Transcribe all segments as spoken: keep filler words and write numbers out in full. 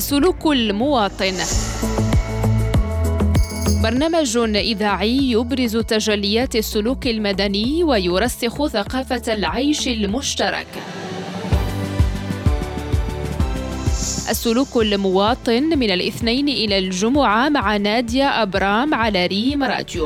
السلوك المواطن، برنامج إذاعي يبرز تجليات السلوك المدني ويرسخ ثقافة العيش المشترك. السلوك المواطن من الاثنين إلى الجمعة مع نادية أبرام على ريم راديو.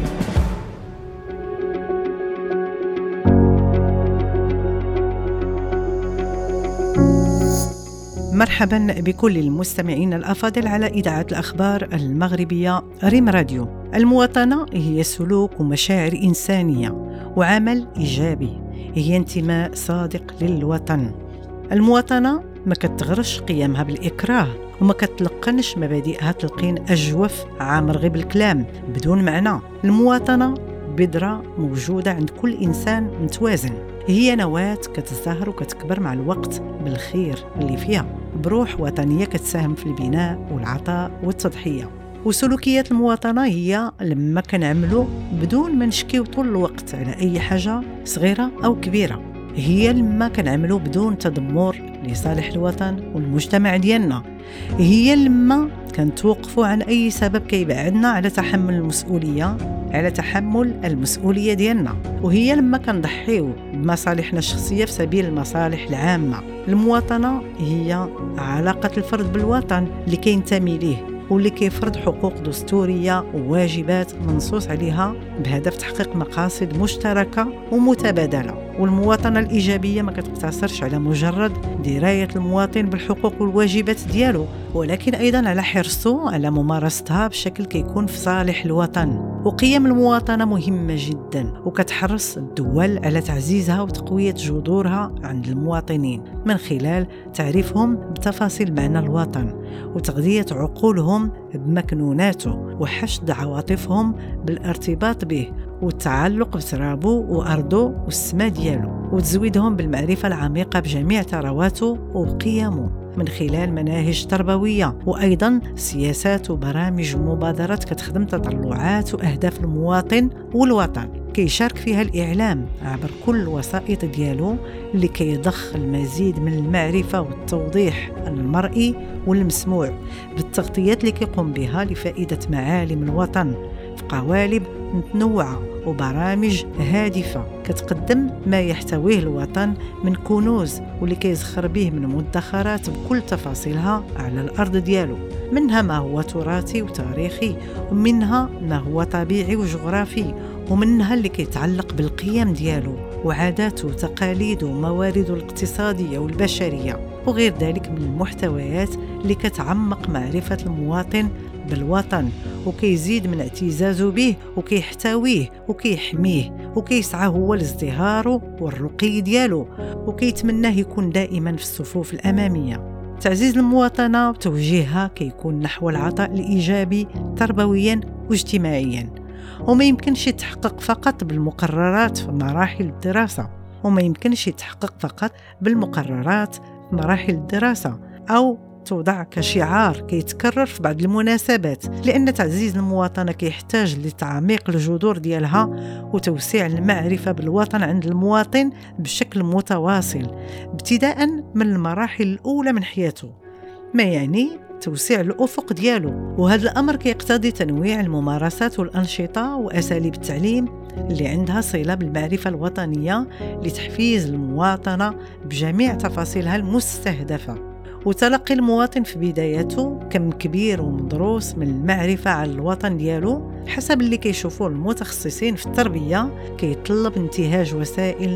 مرحبا بكل المستمعين الأفاضل على إذاعة الأخبار المغربية ريم راديو. المواطنة هي سلوك ومشاعر إنسانية وعمل إيجابي، هي انتماء صادق للوطن. المواطنة ما كتغرش قيمها بالإكراه وما كتلقنش مبادئها تلقين أجوف عامر غير بالكلام بدون معنى. المواطنة بذرة موجودة عند كل إنسان متوازن، هي نواة كتزدهر وكتكبر مع الوقت بالخير اللي فيها، بروح وطنية كتساهم في البناء والعطاء والتضحية. وسلوكيات المواطنة هي لما كنعملوا بدون ما نشكيو طول الوقت على أي حاجة صغيرة أو كبيرة، هي لما كنعملوا بدون تذمر لصالح الوطن والمجتمع ديالنا، هي لما كنتوقفوا عن أي سبب كيبعدنا على تحمل المسؤولية على تحمل المسؤولية ديالنا، وهي لما كنضحيو بمصالحنا الشخصية في سبيل المصالح العامة. المواطنة هي علاقة الفرد بالوطن اللي كينتمي ليه واللي كيفرض حقوق دستورية وواجبات منصوص عليها بهدف تحقيق مقاصد مشتركة ومتبادلة. والمواطنة الإيجابية ما كتقتصرش على مجرد دراية المواطن بالحقوق والواجبات ديالو، ولكن أيضا على حرصه على ممارستها بشكل كيكون في صالح الوطن. وقيم المواطنة مهمة جدا وكتحرص الدول على تعزيزها وتقوية جذورها عند المواطنين من خلال تعريفهم بتفاصيل معنى الوطن وتغذية عقولهم بمكنوناته وحشد عواطفهم بالارتباط به والتعلق بترابه وأرضه والسماء ديالو، وتزويدهم بالمعرفة العميقة بجميع ثرواته وقيمه من خلال مناهج تربوية وأيضا سياسات وبرامج ومبادرات كتخدم تطلعات وأهداف المواطن والوطن، كيشارك فيها الإعلام عبر كل الوسائط ديالو اللي كيضخ المزيد من المعرفة والتوضيح المرئي والمسموع بالتغطيات اللي كيقوم بها لفائدة معالم الوطن في قوالب متنوعة وبرامج هادفة كتقدم ما يحتويه الوطن من كنوز واللي كيزخر به من مدخرات بكل تفاصيلها على الأرض ديالو، منها ما هو تراثي وتاريخي ومنها ما هو طبيعي وجغرافي ومنها اللي كيتعلق بالقيم ديالو وعاداته وتقاليده وموارده الاقتصادية والبشرية وغير ذلك من المحتويات اللي كتعمق معرفة المواطن بالوطن وكيزيد من اعتزازه به وكيحتويه وكيحميه وكيسعى هو لازدهاره والرقي ديالو وكيتمناه يكون دائما في الصفوف الأمامية. تعزيز المواطنة وتوجيهها كيكون نحو العطاء الإيجابي تربويا واجتماعيا، وما يمكنش يتحقق فقط بالمقررات في مراحل الدراسة وما يمكنش يتحقق فقط بالمقررات في مراحل الدراسة أو توضع كشعار كيتكرر في بعض المناسبات، لأن تعزيز المواطنة كيحتاج لتعميق الجذور ديالها وتوسيع المعرفة بالوطن عند المواطن بشكل متواصل ابتداء من المراحل الأولى من حياته، ما يعني توسيع الأفق ديالو. وهذا الأمر كيقتضي تنويع الممارسات والأنشطة وأساليب التعليم اللي عندها صلة بالمعرفة الوطنية لتحفيز المواطنة بجميع تفاصيلها المستهدفة، وتلقي المواطن في بدايته كم كبير ومدروس من المعرفة على الوطن ديالو حسب اللي كيشوفوه المتخصصين في التربية كيطلب انتهاج وسائل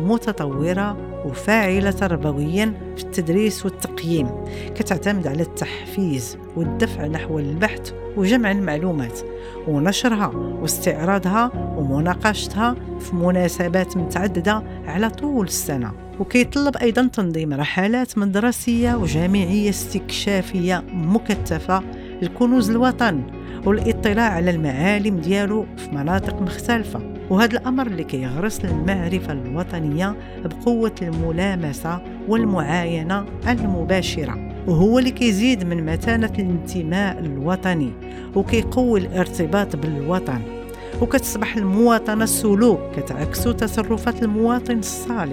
متطورة وفاعلة تربويا في التدريس والتقييم كتعتمد على التحفيز والدفع نحو البحث وجمع المعلومات ونشرها واستعراضها ومناقشتها في مناسبات متعددة على طول السنة. وكيطلب أيضا تنظيم رحلات مدرسية وجامعية استكشافية مكثفة لكنوز الوطن والاطلاع على المعالم ديالو في مناطق مختلفة، وهذا الأمر اللي كيغرس المعرفة الوطنية بقوة الملامسة والمعاينة المباشرة، وهو اللي كيزيد من متانة الانتماء الوطني وكيقوي الارتباط بالوطن، وكتصبح المواطنة سلوك كتعكس تصرفات المواطن الصالح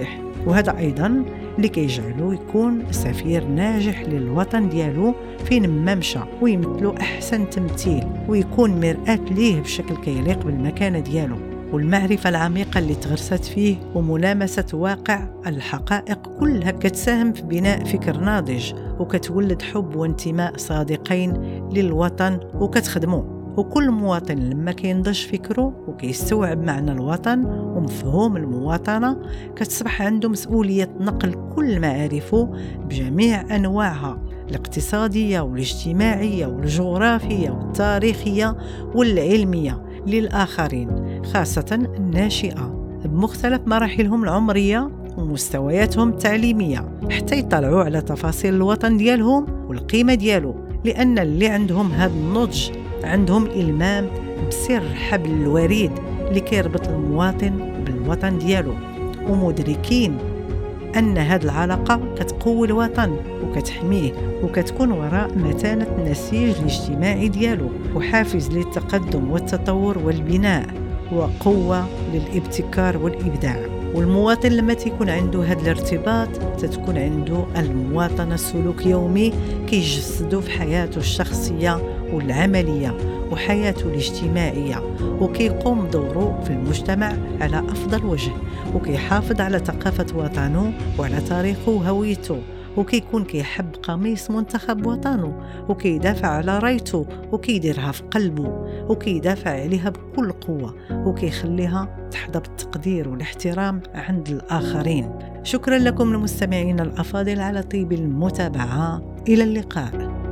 وهذا أيضا اللي كيجعلو يكون سفير ناجح للوطن ديالو فين ما مشى، ويمثلو أحسن تمثيل ويكون مرآة ليه بشكل كيليق بالمكانة ديالو. والمعرفة العميقة اللي تغرست فيه وملامسة واقع الحقائق كلها كتساهم في بناء فكر ناضج، وكتولد حب وانتماء صادقين للوطن وكتخدمه. وكل مواطن لما كينضج فكره وكيستوعب معنى الوطن ومفهوم المواطنة، كتصبح عنده مسؤولية نقل كل معارفه بجميع أنواعها، الاقتصادية والاجتماعية والجغرافية والتاريخية والعلمية للآخرين، خاصة الناشئة بمختلف مراحلهم العمرية ومستوياتهم التعليمية، حتى يطلعوا على تفاصيل الوطن ديالهم والقيمة ديالو. لأن اللي عندهم هذا النضج عندهم إلمام بسر حبل الوريد اللي كيربط المواطن بالوطن ديالو، ومدركين أن هذه العلاقة كتقوي الوطن وكتحميه، وكتكون وراء متانة النسيج الاجتماعي ديالو، وحافز للتقدم والتطور والبناء، وقوة للابتكار والإبداع. والمواطن لما تكون عنده هذا الارتباط تتكون عنده المواطنة سلوك يومي كيجسدو في حياته الشخصية والعملية وحياته الاجتماعية، وكيقوم دوره في المجتمع على أفضل وجه، وكيحافظ على ثقافة وطنه وعلى تاريخه وهويته، وكيكون كيحب قميص منتخب وطنه، وكيدافع على رايته وكيديرها في قلبه، وكيدافع عليها بكل قوة، وكيخليها تحظى بالتقدير والاحترام عند الآخرين. شكرا لكم المستمعين الأفاضل على طيب المتابعة، إلى اللقاء.